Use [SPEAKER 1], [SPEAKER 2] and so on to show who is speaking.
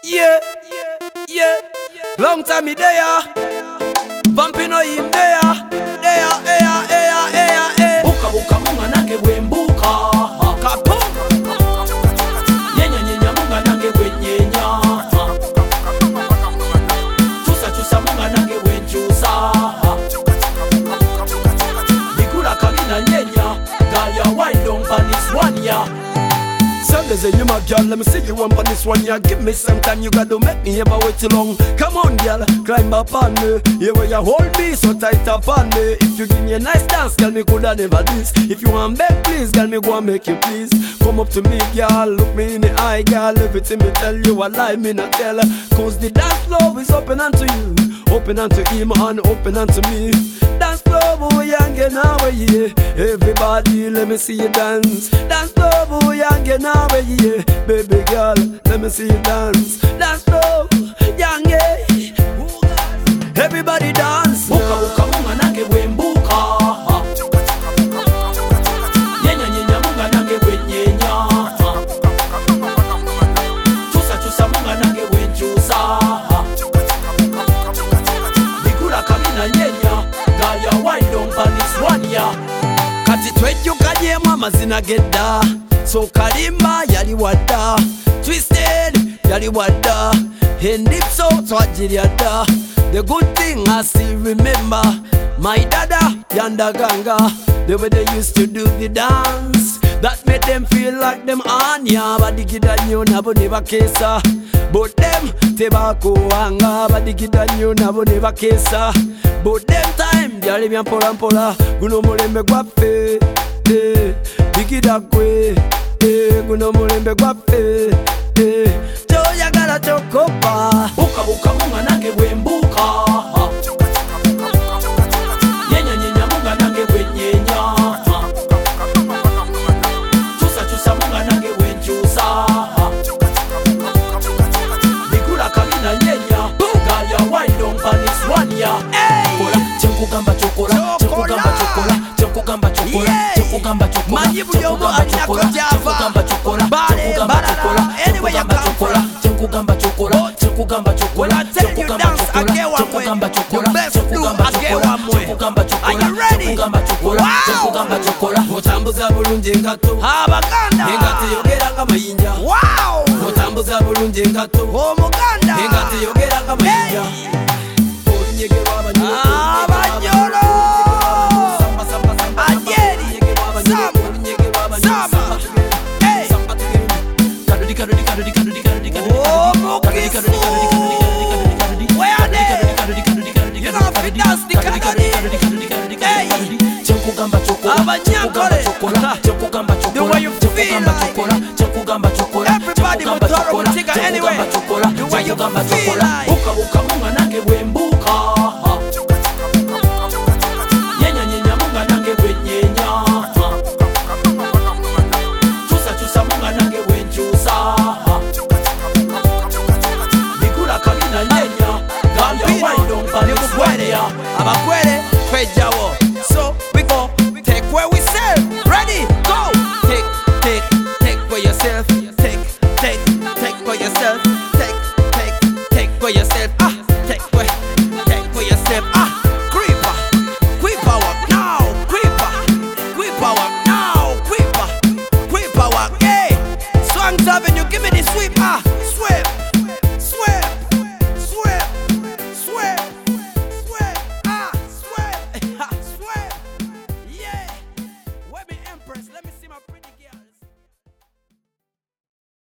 [SPEAKER 1] Yeah, yeah. Long time me there. Bumping on him there. Buka buka munga nange wembuka. Kapo. Nyenya nyenya munga nange wenyenya. Chusa chusa munga nange wenchusa. Bikula kabina nyenya. Gaya wind on pan this one ya. There's a you my girl, let me see you up on this one, yeah. Give me some time, you gotta make me ever wait too long. Come on, girl, climb up on me. Yeah, where you hold me so tight up on me. If you give me a nice dance, girl, me coulda never this. If you want beg, please, girl, me go and make you please. Come up to me, girl, look me in the eye, girl. Everything me tell you, a lie me not tell. Cause the dance floor is open unto you, open unto him and open unto me. Dance floor, boy, young get now, yeah. Everybody, let me see you dance. Dance floor, boy, young get now, yeah. Baby girl, let me see you dance. Dance floor, young, yeah. Everybody dance. Buka buka munga nange wembuka. Nyenya nyenya munga nange wenyenya. Chusa chusa munga nange wenchusa. Bikula kabina nyenya. Gaya wind on pan this one ya. Kati twejo kanye mama zinageda. So Kalimba yali wada, Twisted yali wada, and deep so twajiriada. The good thing I still remember, my dada yanda ganga, the way they used to do the dance, that made them feel like them anya. Badigida nyo nabo neba kesa, but them tebako anga. Badigida nyo nabo neba kesa, but them time yali byan pola pola. Guno mulembe gwape, bigida kwe. Guno mulembe gwape, choyagala chokopa. Buka buka munga nange wembuka. Nyenya nyenya munga nange wenyenya. Chusa chusa munga nange wenchusa. Bikula kabina nyenya. Gaya wind on pan this one ya. Kola chekugamba chokola, chekugamba chokola, chekugamba chokola, chekugamba chokola. Majibu yobo anyako java. Anyway, you chokola, chekugamba chokola, chekugamba chokola. Tell you dance again one way. The best do again one way. Are you ready? Wow. Mutambuza bulungi ngato. Abaganda. Engati yogera kama yinja. Wow. Mutambuza bulungi ngato. Omuganda. Engati yogera kama yinja. Olinyegerwa abanyolo. Abanyolo. Ajeri. Sam. The way you feel like everybody will throw a ticker anyway. The way you feel like buka buka munga nange wembuka. Nyenya nyenya munga nange wenyenya. Chusa chusa munga nange wenchusa. Bikula kabina nyenya. Gaya wind on pan this one ya. Abakwere kwejawo. So we go take where we sell. Ready, go. Take for yourself. Take for yourself. Take for yourself.